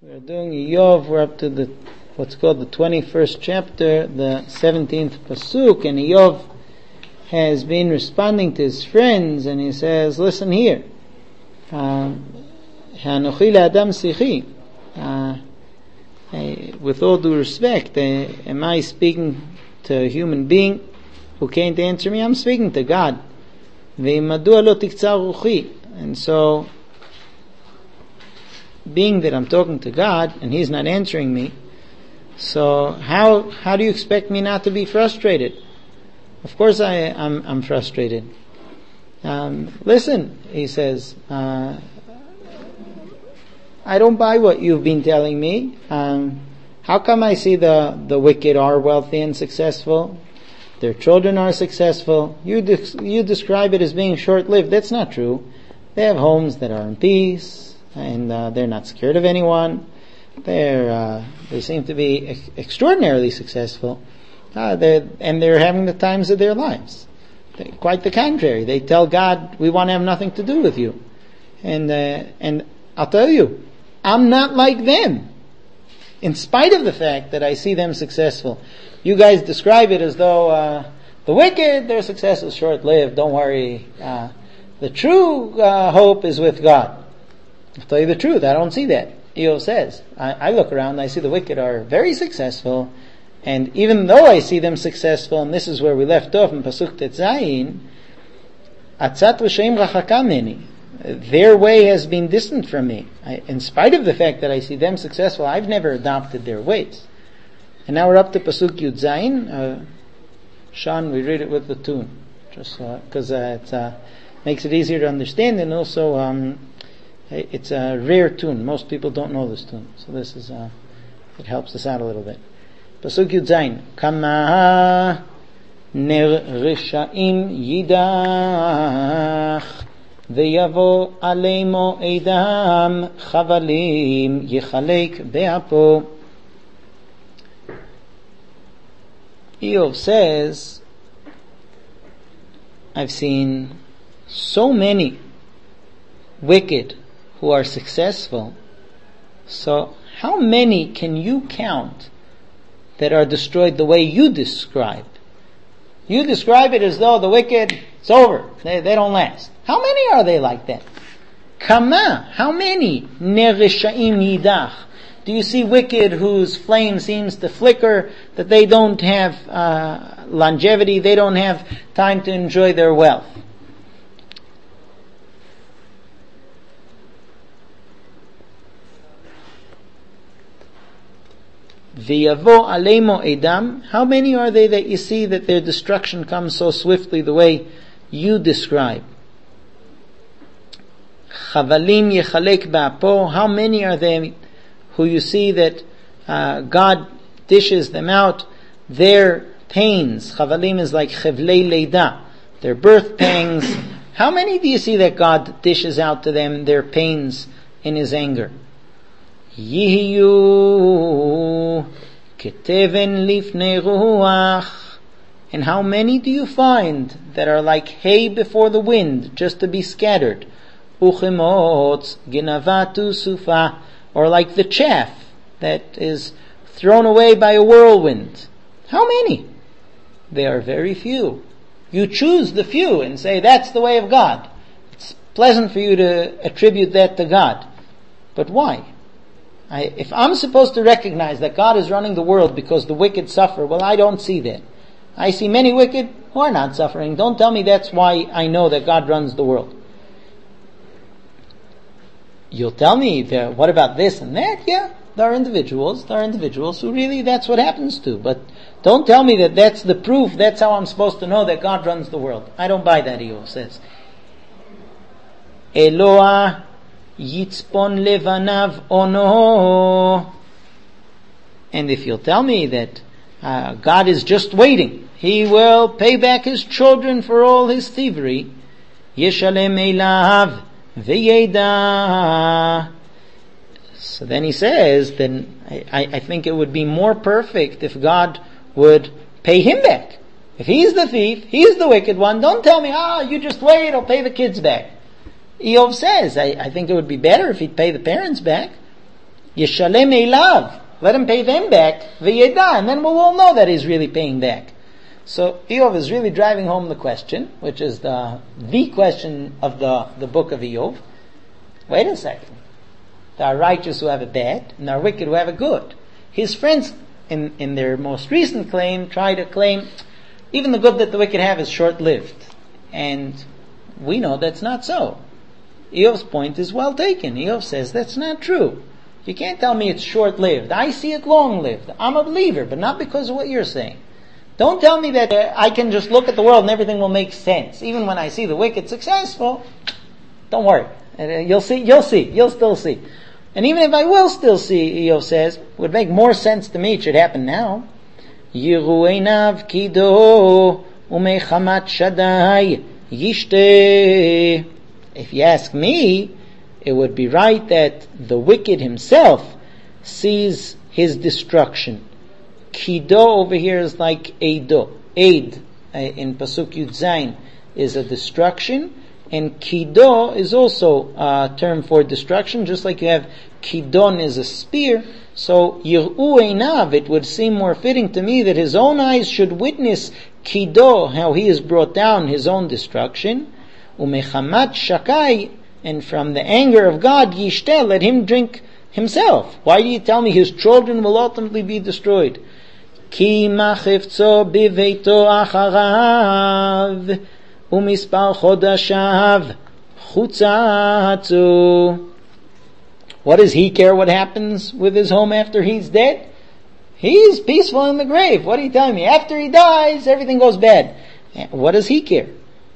We're doing Iyov. We're up to what's called the 21st chapter, the 17th pasuk, and Iyov has been responding to his friends, and he says, listen here, Hanochi le'adam sichi, with all due respect, am I speaking to a human being who can't answer me? I'm speaking to God. Ve'madua lo tiktzar ruchi. And so, being that I'm talking to God and He's not answering me, so how do you expect me not to be frustrated? Of course I'm frustrated. Listen, he says, I don't buy what you've been telling me. How come I see the wicked are wealthy and successful? Their children are successful. You describe it as being short-lived. That's not true. They have homes that are in peace, and they're not scared of anyone. They seem to be extraordinarily successful, and they're having the times of their lives. Quite the contrary. They tell God, we want to have nothing to do with you. And I'll tell you, I'm not like them. In spite of the fact that I see them successful. You guys describe it as though the wicked, their success is short-lived. Don't worry. The true hope is with God. I'll tell you the truth, I don't see that. Iyov says, I look around and I see the wicked are very successful, and even though I see them successful, and this is where we left off in Pasuk Tetzayin, Atzat l'sheim rachaka meni. Their way has been distant from me. In spite of the fact that I see them successful, I've never adopted their ways. And now we're up to Pasuk Yud Zayin. Sean, we read it with the tune, just because it makes it easier to understand, and also it's a rare tune. Most people don't know this tune, so this is it helps us out a little bit. Pasuk Yud Zayin. Kama ner reshaim yidach v'yavo aleimo edam chavalim yechalek be'apo. Iyov says, I've seen so many wicked who are successful, so how many can you count that are destroyed the way you describe? You describe it as though the wicked, it's over, they don't last. How many are they like that? Kama, how many? Nereshaim yidach. Do you see wicked whose flame seems to flicker, that they don't have longevity, they don't have time to enjoy their wealth? V'yavo aleimo edam. How many are they that you see that their destruction comes so swiftly the way you describe? Chavalim yechalek ba'apo. How many are they who you see that God dishes them out their pains? Chavalim is like chevlei leida, their birth pangs. How many do you see that God dishes out to them their pains in His anger? Yihiyu keteven lifnei ruach. And how many do you find that are like hay before the wind, just to be scattered? Uchemotz ginavatu sufa. Or like the chaff that is thrown away by a whirlwind. How many? They are very few. You choose the few and say, that's the way of God. It's pleasant for you to attribute that to God. But why? If I'm supposed to recognize that God is running the world because the wicked suffer, well, I don't see that. I see many wicked who are not suffering. Don't tell me that's why I know that God runs the world. You'll tell me, what about this and that? Yeah, there are individuals who really that's what happens to. But don't tell me that that's the proof, that's how I'm supposed to know that God runs the world. I don't buy that, Iyov says. Eloah yitzpon levanav ono. And if you'll tell me that God is just waiting, He will pay back His children for all his thievery, yeshalem elav v'yeda. So then he says, then I think it would be more perfect if God would pay him back. If he's the thief, he's the wicked one, don't tell me, you just wait, I'll pay the kids back. Iyov says, I think it would be better if he'd pay the parents back. Yishalem elav. Let him pay them back. V'yeda. And then we'll all know that he's really paying back. So Eov is really driving home the question, which is the question of the book of Eov. Wait a second. There are righteous who have a bad, and there are wicked who have a good. His friends, in their most recent claim, try to claim even the good that the wicked have is short-lived. And we know that's not so. Eov's point is well taken. Eov says that's not true. You can't tell me it's short-lived. I see it long-lived. I'm a believer, but not because of what you're saying. Don't tell me that I can just look at the world and everything will make sense. Even when I see the wicked successful, don't worry. You'll still see. And even if I will still see, Eov says, it would make more sense to me, it should happen now. Yiru einav kido umechamat shadai yishte. If you ask me, it would be right that the wicked himself sees his destruction. Kido over here is like eido. Aid in Pasuk Yud Zayin is a destruction, and kido is also a term for destruction, just like you have kidon is a spear. So yir'u einav, it would seem more fitting to me that his own eyes should witness kido, how he has brought down his own destruction. Umechamat shakai, and from the anger of God, yishte, let him drink himself. Why do you tell me his children will ultimately be destroyed? Ki machivtso biveito acharav umispar chodashav chutzatzu. What does he care what happens with his home after he's dead? He's peaceful in the grave. What are you telling me? After he dies, everything goes bad. What does he care?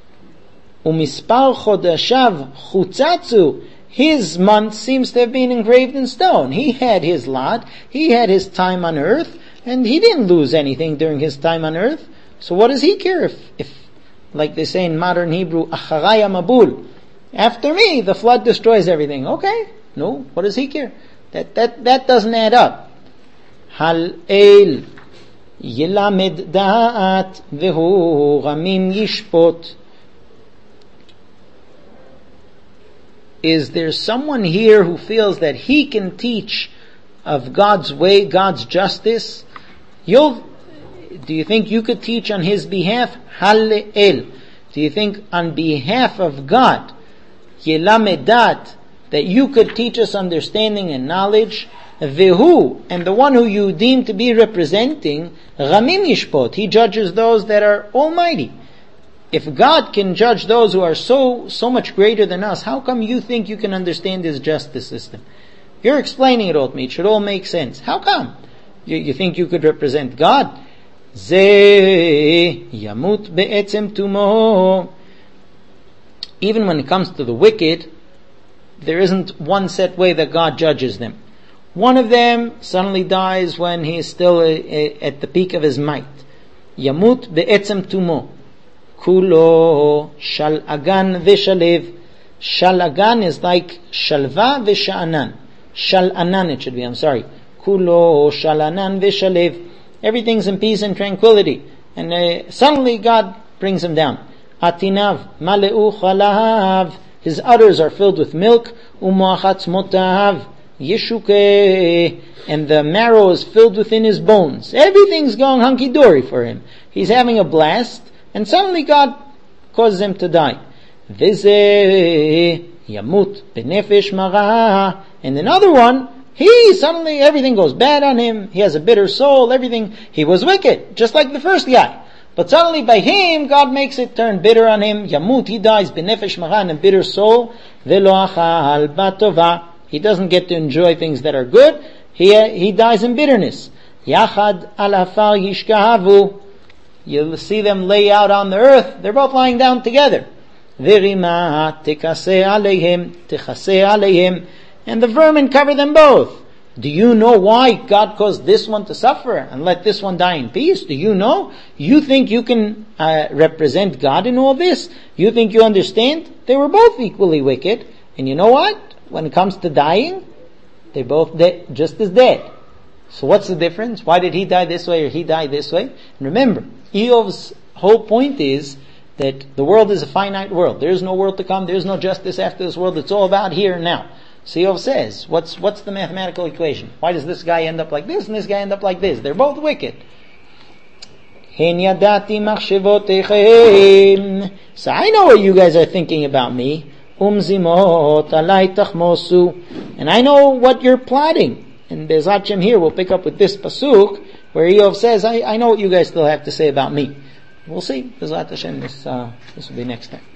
Umispar chodashav chutzatzu. His month seems to have been engraved in stone. He had his lot. He had his time on earth. And he didn't lose anything during his time on earth. So what does he care if like they say in modern Hebrew, acharaya mabul. After me, the flood destroys everything. Okay. No. What does he care? That doesn't add up. Hal el yilamed da'at vehu ramim yishpot. Is there someone here who feels that he can teach of God's way, God's justice? Do you think you could teach on his behalf? Hallel. Do you think on behalf of God, Yelamedat, that you could teach us understanding and knowledge? Vehu, and the one who you deem to be representing, Ramim Yishpot, he judges those that are almighty. If God can judge those who are so much greater than us, how come you think you can understand his justice system? You're explaining it all to me. It should all make sense. How come? You think you could represent God? Ze yamut be'etzem tumo. Even when it comes to the wicked, there isn't one set way that God judges them. One of them suddenly dies when he is still at the peak of his might. Yamut be'etzem tumo. Kulo shal agan v'shalev. Shal agan is like shalva v'sha'anan. Shal anan it should be, I'm sorry. Kulo shalanan v'shalev. Everything's in peace and tranquility. And suddenly God brings him down. Atinav maleu chalav. His udders are filled with milk. U'moachatz motav yeshuke. And the marrow is filled within his bones. Everything's going hunky-dory for him. He's having a blast. And suddenly God causes him to die. V'zeh yamut b'nefesh mara. And another one, suddenly everything goes bad on him. He has a bitter soul, everything. He was wicked, just like the first guy. But suddenly by him, God makes it turn bitter on him. Yamut, he dies, b'nefesh maran, a bitter soul. V'lo achal batova. He doesn't get to enjoy things that are good. He dies in bitterness. Yachad al afar yishkahavu. You'll see them lay out on the earth. They're both lying down together. V'rima tekaseh aleihim. And the vermin cover them both. Do you know why God caused this one to suffer and let this one die in peace? Do you know? You think you can represent God in all this? You think you understand? They were both equally wicked. And you know what? When it comes to dying, they both just as dead. So what's the difference? Why did he die this way or he died this way? And remember, Eov's whole point is that the world is a finite world. There is no world to come. There is no justice after this world. It's all about here and now. So Eov says, what's the mathematical equation? Why does this guy end up like this and this guy end up like this? They're both wicked. So I know what you guys are thinking about me. And I know what you're plotting. And Be'ezrat Hashem here, we'll pick up with this pasuk, where Eov says, I know what you guys still have to say about me. We'll see. Be'ezrat Hashem, this will be next time.